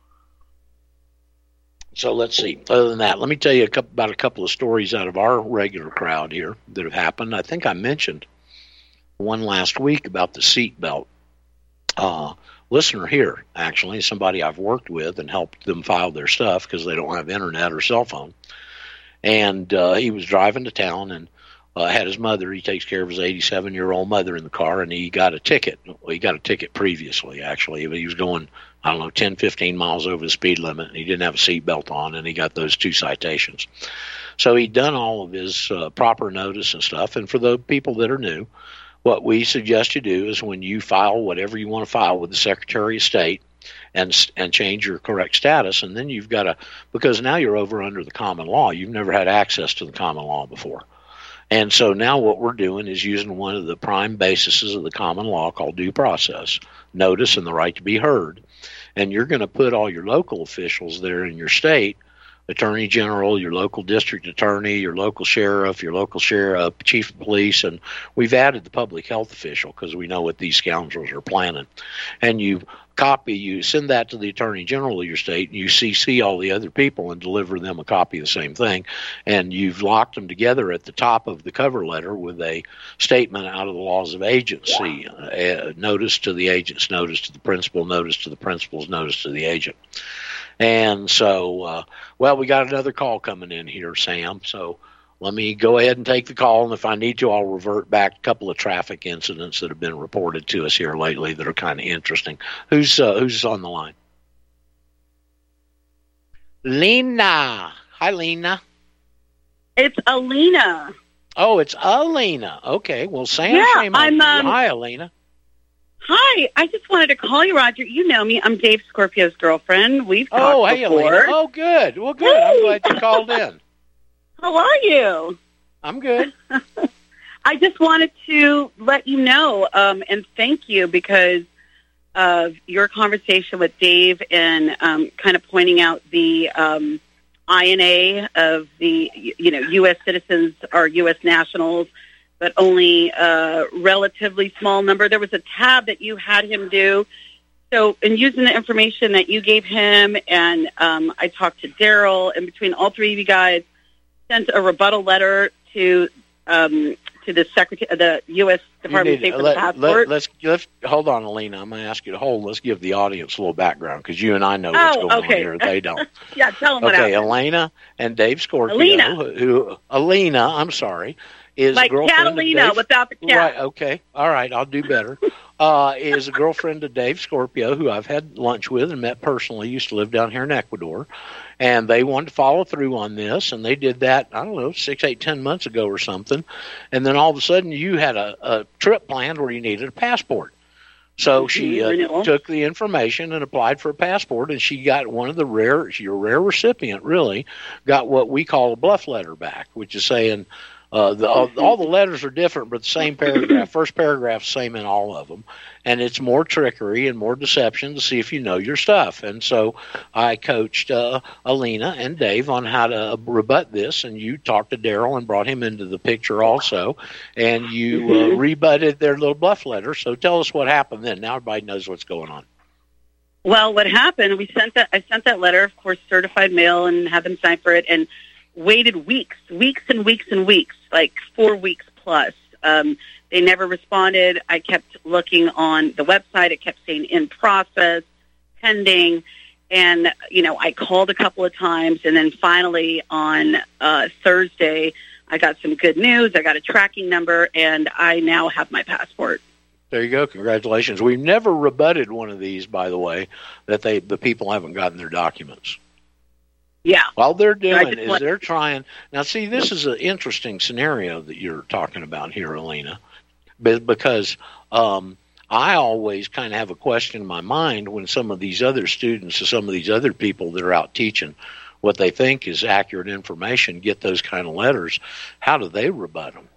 So let's see. Other than that, let me tell you a couple, about a couple of stories out of our regular crowd here that have happened. I think I mentioned one last week about the seatbelt. Uh, listener here, actually, somebody I've worked with and helped them file their stuff because they don't have internet or cell phone. And uh, he was driving to town and uh, had his mother. He takes care of his eighty-seven-year-old mother in the car, and he got a ticket. Well, he got a ticket previously, actually, but he was going, I don't know, ten, fifteen miles over the speed limit, and he didn't have a seatbelt on, and he got those two citations. So he'd done all of his uh, proper notice and stuff, and for the people that are new, what we suggest you do is when you file whatever you want to file with the Secretary of State and and change your correct status, and then you've got to, because now you're over under the common law. You've never had access to the common law before. And so now what we're doing is using one of the prime bases of the common law called due process, notice and the right to be heard. And you're going to put all your local officials there in your state, attorney general, your local district attorney, your local sheriff, your local sheriff, chief of police, and we've added the public health official because we know what these scoundrels are planning. And you copy, you send that to the attorney general of your state, and you C C all the other people and deliver them a copy of the same thing. And you've locked them together at the top of the cover letter with a statement out of the laws of agency, uh, notice to the agents, notice to the principal, notice to the principals, notice to the agent. And so, uh, well, we got another call coming in here, Sam. So let me go ahead and take the call, and if I need to, I'll revert back a couple of traffic incidents that have been reported to us here lately that are kind of interesting. Who's uh, who's on the line? Lena. Hi, Lena. It's Alina. Oh, it's Alina. Okay, well, Sam, Yeah, shame on I'm, you. um, Hi, Alina. Hi, I just wanted to call you, Roger. You know me. I'm Dave Scorpio's girlfriend. We've talked Oh, hey, before. Alina. Oh, good. Well, good. I'm Hey. glad you called in. How are you? I'm good. I just wanted to let you know um, and thank you because of your conversation with Dave and um, kind of pointing out the um, I N A of the, you know, U S citizens or U S nationals, but only a relatively small number. There was a tab that you had him do. So in using the information that you gave him, and um, I talked to Daryl, and between all three of you guys, sent a rebuttal letter to um, to the secretary, the U S Department of You State need- for let, the passport. Let, let's, let's hold on, Alina. I'm going to ask you to hold. Let's give the audience a little background because you and I know what's Oh, going okay. on here. They don't. Yeah, tell them what Okay, happened. Elena and Dave Scorpio. Alina. Who, who Alina, I'm sorry, is Like girlfriend Catalina of Dave. without the cat. Right, okay. All right, I'll do better. uh, is a girlfriend of Dave Scorpio, who I've had lunch with and met personally, used to live down here in Ecuador. And they wanted to follow through on this, and they did that, I don't know, six, eight, ten months ago or something. And then all of a sudden you had a, a trip planned where you needed a passport. So she uh, took the information and applied for a passport, and she got one of the rare, she's a rare recipient, really, got what we call a bluff letter back, which is saying uh, the, all, all the letters are different, but the same paragraph, first paragraph, same in all of them. And it's more trickery and more deception to see if you know your stuff. And so I coached uh, Alina and Dave on how to rebut this, and you talked to Daryl and brought him into the picture also, and you uh, rebutted their little bluff letter. So tell us what happened then. Now everybody knows what's going on. Well, what happened, we sent that, I sent that letter, of course, certified mail, and had them sign for it, and waited weeks, weeks and weeks and weeks, like four weeks plus. Um, they never responded. I kept looking on the website. It kept saying in process, pending. And, you know, I called a couple of times. And then finally on uh, Thursday, I got some good news. I got a tracking number, and I now have my passport. There you go. Congratulations. We've never rebutted one of these, by the way, that they the people haven't gotten their documents. Yeah. All they're doing is want- they're trying. Now, see, this is an interesting scenario that you're talking about here, Alina, because um, I always kind of have a question in my mind when some of these other students or some of these other people that are out teaching what they think is accurate information get those kind of letters. How do they rebut them?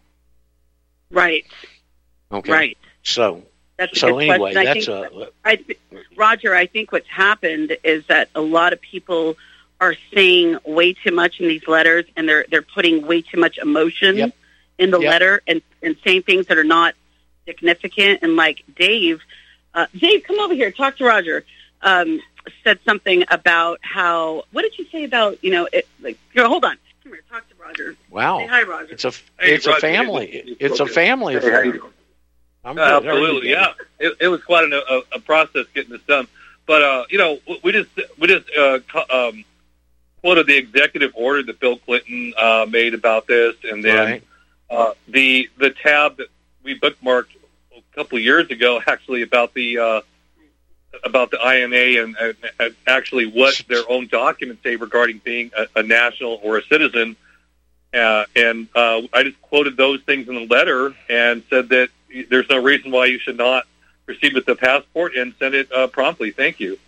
Right. Okay. Right. So, that's a so good anyway, question. I that's think, a. I th- Roger, I think what's happened is that a lot of people are saying way too much in these letters, and they're they're putting way too much emotion Yep. in the Yep. letter, and, and saying things that are not significant. And like Dave, uh, Dave, come over here, talk to Roger. Um, said something about how. What did you say about you know? It, like, here, hold on. Come here, talk to Roger. Wow. Say hi, Roger. It's a Hey, it's Roger, a family. hey, It's a family Hey, how affair. you doing? I'm Uh, good. How are you absolutely, doing? yeah. It, it was quite an, a, a process getting this done, but uh, you know, we just we just uh, co- um, quoted the executive order that Bill Clinton uh, made about this, and then Right. uh, the the tab that we bookmarked a couple of years ago, actually about the uh, about the I N A and, and, and actually what their own documents say regarding being a, a national or a citizen. Uh, and uh, I just quoted those things in the letter and said that there's no reason why you should not proceed with the passport and send it uh, promptly. Thank you.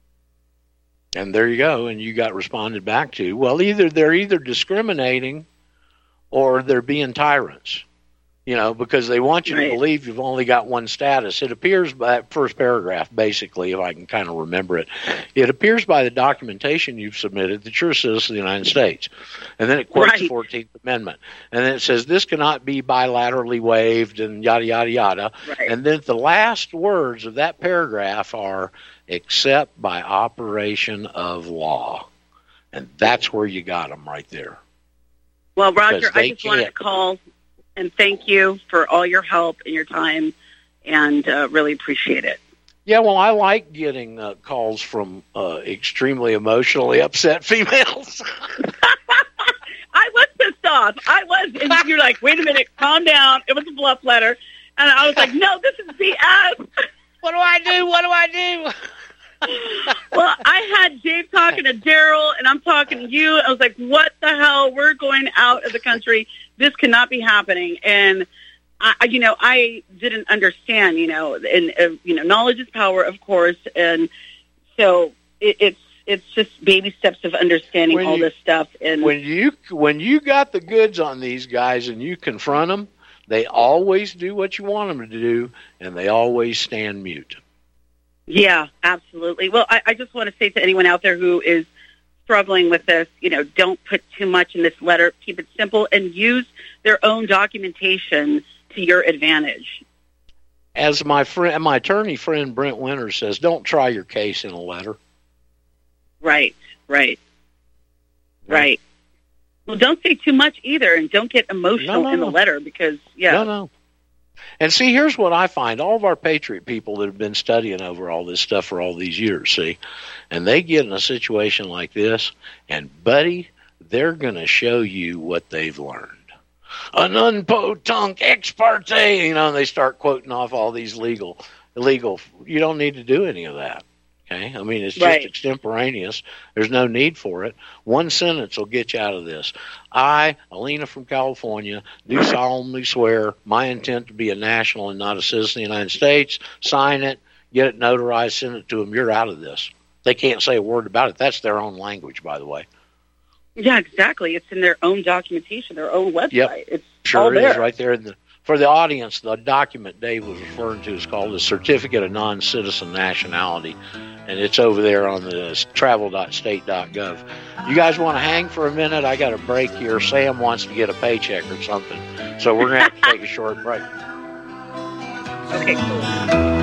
And there you go. And you got responded back to. Well, either they're either discriminating or they're being tyrants, you know, because they want you Right. to believe you've only got one status. It appears by that first paragraph, basically, if I can kind of remember it, it appears by the documentation you've submitted that you're a citizen of the United States. And then it quotes Right. the fourteenth Amendment. And then it says this cannot be bilaterally waived and yada, yada, yada. Right. And then the last words of that paragraph are except by operation of law. And that's where you got them right there. Well, Roger, Because I they just wanted to can't- call and thank you for all your help and your time, and uh, really appreciate it. Yeah, well, I like getting uh, calls from uh, extremely emotionally upset females. I was pissed off. I was, and you're like, wait a minute, calm down. It was a bluff letter. And I was like, no, this is B S. What do I do? What do I do? Well, I had Dave talking to Daryl, and I'm talking to you. I was like, what the hell? We're going out of the country. This cannot be happening. And, I, you know, I didn't understand, you know, and, uh, you know, knowledge is power, of course. And so it, it's it's just baby steps of understanding When all you- this stuff. And When you when you got the goods on these guys and you confront them, they always do what you want them to do, and they always stand mute. yeah, absolutely. Well, I, I just want to say to anyone out there who is struggling with this, you know, don't put too much in this letter. Keep it simple and use their own documentation to your advantage. As my friend, my attorney friend Brent Winters says, don't try your case in a letter. Right, right, right. Well, don't say too much either, and don't get emotional No, no, in the no. letter because, yeah. No, no. And see, here's what I find. All of our Patriot people that have been studying over all this stuff for all these years, see, and they get in a situation like this, and, buddy, they're going to show you what they've learned. An unpotunk ex parte, you know, and they start quoting off all these legal illegal. You don't need to do any of that. Okay, I mean, it's just Right. extemporaneous. There's no need for it. One sentence will get you out of this. I, Alina from California, do solemnly swear my intent to be a national and not a citizen of the United States. Sign it, get it notarized, send it to them. You're out of this. They can't say a word about it. That's their own language, by the way. Yeah, exactly. It's in their own documentation, their own website. Yep. It's Sure all it there. is right there. In the, for the audience, the document Dave was referring to is called the Certificate of Non-Citizen Nationality, and it's over there on the travel dot state dot gov. You guys want to hang for a minute? I got a break here. Sam wants to get a paycheck or something, so we're going to have to take a short break. Okay, cool.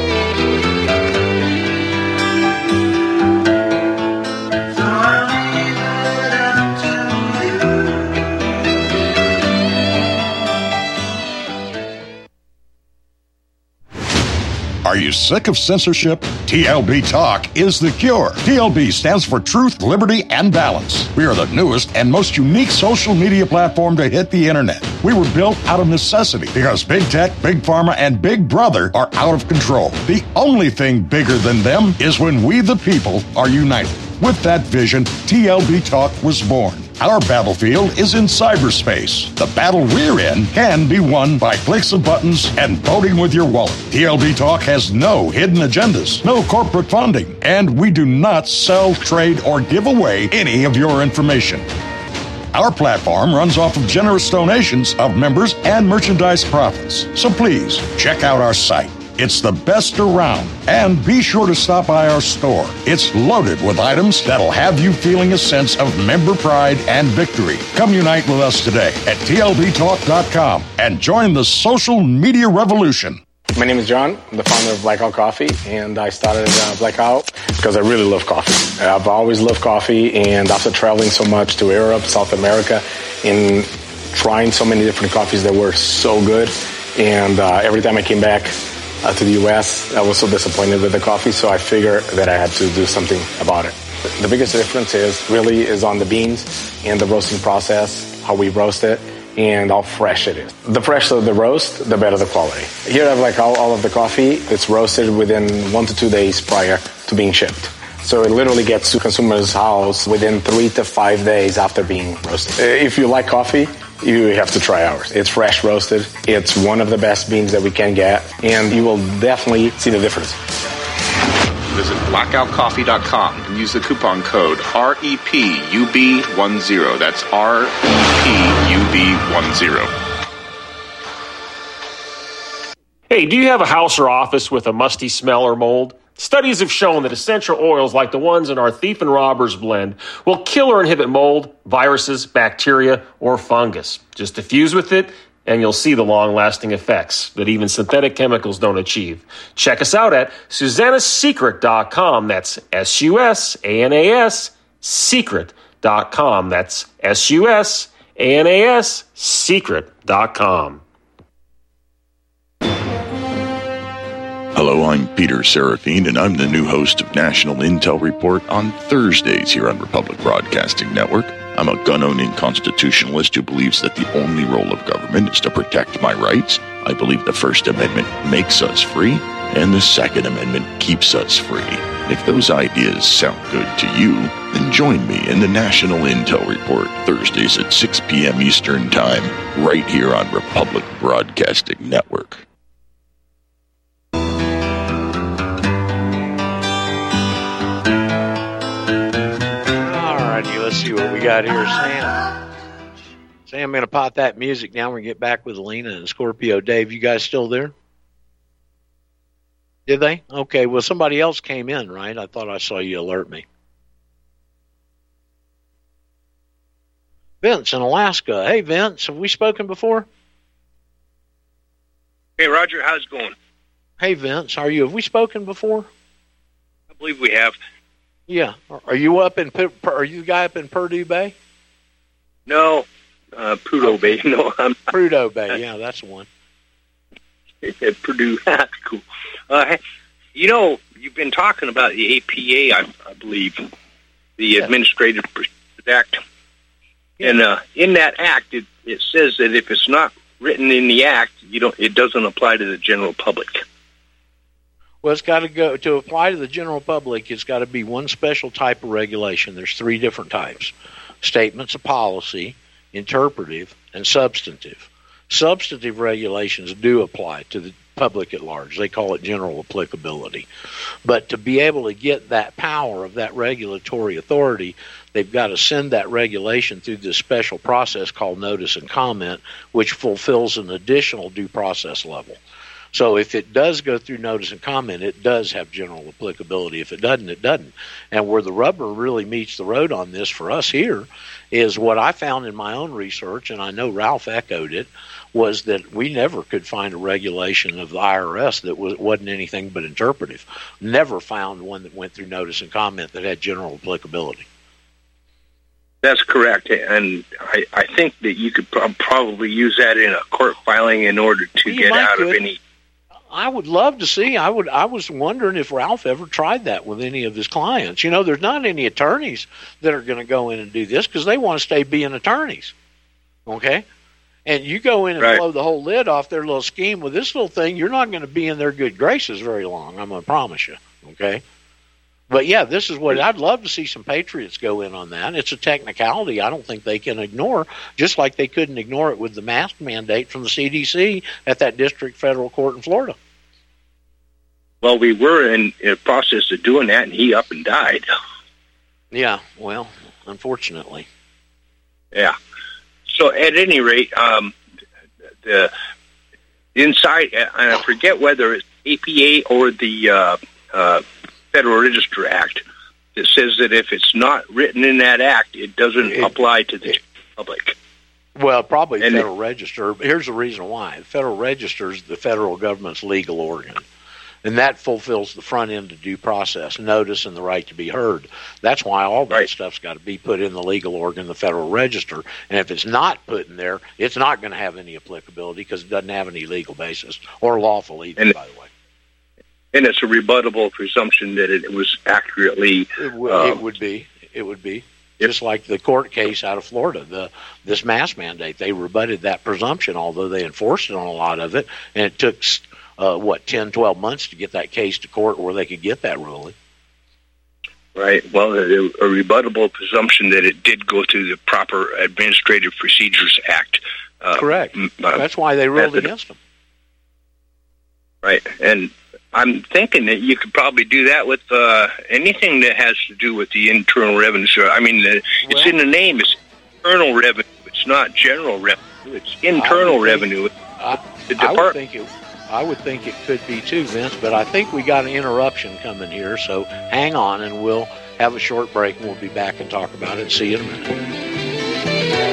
Are you sick of censorship? T L B Talk is the cure. T L B stands for Truth, Liberty, and Balance. We are the newest and most unique social media platform to hit the internet. We were built out of necessity because big tech, big pharma, and big brother are out of control. The only thing bigger than them is when we the people are united. With that vision, T L B Talk was born. Our battlefield is in cyberspace. The battle we're in can be won by clicks of buttons and voting with your wallet. T L B Talk has no hidden agendas, no corporate funding, and we do not sell, trade, or give away any of your information. Our platform runs off of generous donations of members and merchandise profits. So please, check out our site. It's the best around. And be sure to stop by our store. It's loaded with items that'll have you feeling a sense of member pride and victory. Come unite with us today at T L B talk dot com and join the social media revolution. My name is John. I'm the founder of Blackout Coffee, and I started uh, Blackout because I really love coffee. I've always loved coffee, and after traveling so much to Europe, South America, and trying so many different coffees that were so good, and uh, every time I came back uh, to the U S, I was so disappointed with the coffee, so I figured that I had to do something about it. The biggest difference is really is on the beans and the roasting process, how we roast it, and how fresh it is. The fresher the roast, the better the quality. Here I have like all, all of the coffee. It's roasted within one to two days prior to being shipped. So it literally gets to consumer's house within three to five days after being roasted. If you like coffee, you have to try ours. It's fresh roasted. It's one of the best beans that we can get, and you will definitely see the difference. Visit blackout coffee dot com and use the coupon code R E P U B ten. That's R E P U B ten. Hey, do you have a house or office with a musty smell or mold? Studies have shown that essential oils like the ones in our Thief and Robbers blend will kill or inhibit mold, viruses, bacteria, or fungus. Just diffuse with it, and you'll see the long-lasting effects that even synthetic chemicals don't achieve. Check us out at Susanna's Secret dot com. That's S U S A N A S Secret dot com. That's S U S A N A S Secret dot com. Hello, I'm Peter Seraphine, and I'm the new host of National Intel Report on Thursdays here on Republic Broadcasting Network. I'm a gun-owning constitutionalist who believes that the only role of government is to protect my rights. I believe the First Amendment makes us free, and the Second Amendment keeps us free. If those ideas sound good to you, then join me in the National Intel Report Thursdays at six p.m. Eastern Time, right here on Republic Broadcasting Network. Let's see what we got here, Sam. Sam, I'm going to pop that music down. We're going to get back with Alina and Scorpio. Dave, you guys still there? Did they? Okay, well, somebody else came in, right? I thought I saw you alert me. Vince in Alaska. Hey, Vince, have we spoken before? Hey, Roger, how's it going? Hey, Vince, how are you? Have we spoken before? I believe we have. Yeah. Are you up in, are you the guy up in Purdue Bay? No, uh, Prudhoe Bay. No, I'm Prudhoe Bay. Yeah, that's the one. Purdue. That's cool. Uh, you know, you've been talking about the A P A, I, I believe, the yeah. Administrative Procedures Act. Yeah. And uh, in that act, it, it says that if it's not written in the act, you don't. It doesn't apply to the general public. Well, it's got to go to apply to the general public. It's got to be one special type of regulation. There's three different types: statements of policy, interpretive, and substantive. Substantive regulations do apply to the public at large. They call it general applicability. But to be able to get that power of that regulatory authority, they've got to send that regulation through this special process called notice and comment, which fulfills an additional due process level. So if it does go through notice and comment, it does have general applicability. If it doesn't, it doesn't. And where the rubber really meets the road on this for us here is what I found in my own research, and I know Ralph echoed it, was that we never could find a regulation of the I R S that was, wasn't anything but interpretive. Never found one that went through notice and comment that had general applicability. That's correct, and I, I think that you could pro- probably use that in a court filing in order to You get might out could. of any... I would love to see. I would. I was wondering if Ralph ever tried that with any of his clients. You know, there's not any attorneys that are going to go in and do this because they want to stay being attorneys. Okay? And you go in and Right. blow the whole lid off their little scheme with this little thing, you're not going to be in their good graces very long, I'm going to promise you. Okay? But, yeah, this is what I'd love to see some patriots go in on that. It's a technicality I don't think they can ignore, just like they couldn't ignore it with the mask mandate from the C D C at that district federal court in Florida. Well, we were in a process of doing that, and he up and died. Yeah, well, unfortunately. Yeah. So at any rate, um, the inside, and I forget whether it's A P A or the uh, uh, Federal Register Act that says that if it's not written in that act, it doesn't It- apply to the public. Well, probably the And Federal Register. Here's the reason why. The Federal Register is the federal government's legal organ, and that fulfills the front end of due process, notice, and the right to be heard. That's why all that stuff's got to be put in the legal organ, the Federal Register. And if it's not put in there, it's not going to have any applicability because it doesn't have any legal basis or lawful either, And- by the way. And it's a rebuttable presumption that it was accurately... It, w- um, it would be. It would be. Just like the court case out of Florida, the this mask mandate, they rebutted that presumption, although they enforced it on a lot of it, and it took, uh, what, ten, twelve months to get that case to court where they could get that ruling. Right. Well, a, a rebuttable presumption that it did go through the proper Administrative Procedures Act. Uh, Correct. m- uh, That's why they ruled method. against them. Right. And I'm thinking that you could probably do that with uh, anything that has to do with the Internal Revenue Service. I mean, the, it's in the name. It's internal revenue. It's not general revenue. It's internal I would revenue. think- I, The I would depart- think it. I would think it could be too, Vince. But I think we got an interruption coming here, so hang on, and we'll have a short break, and we'll be back and talk about it. See you in a minute.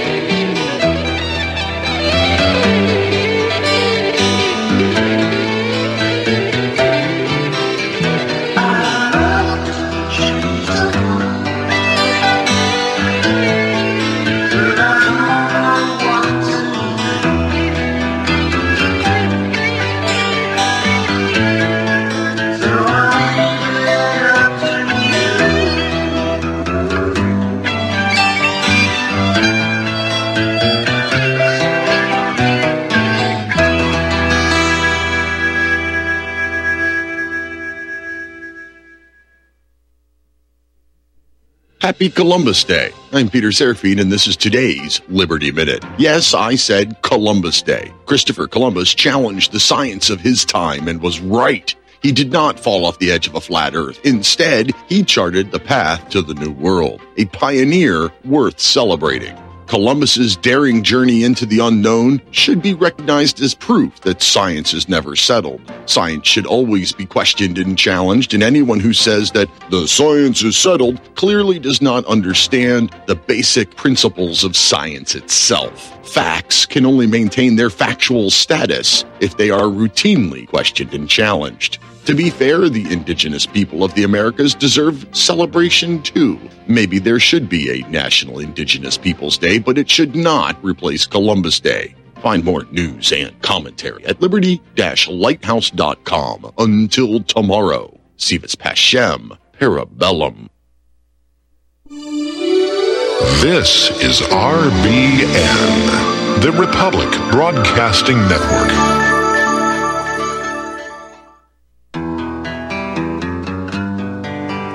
Happy Columbus Day. I'm Peter Serafine, and this is today's Liberty Minute. Yes, I said Columbus Day. Christopher Columbus challenged the science of his time and was right. He did not fall off the edge of a flat earth. Instead, he charted the path to the New World, a pioneer worth celebrating. Columbus's daring journey into the unknown should be recognized as proof that science is never settled. Science should always be questioned and challenged, and anyone who says that the science is settled clearly does not understand the basic principles of science itself. Facts can only maintain their factual status if they are routinely questioned and challenged. To be fair, the indigenous people of the Americas deserve celebration too. Maybe there should be a National Indigenous Peoples Day, but it should not replace Columbus Day. Find more news and commentary at liberty dash lighthouse dot com. Until tomorrow, Sivas Pashem, Parabellum. This is R B N, the Republic Broadcasting Network.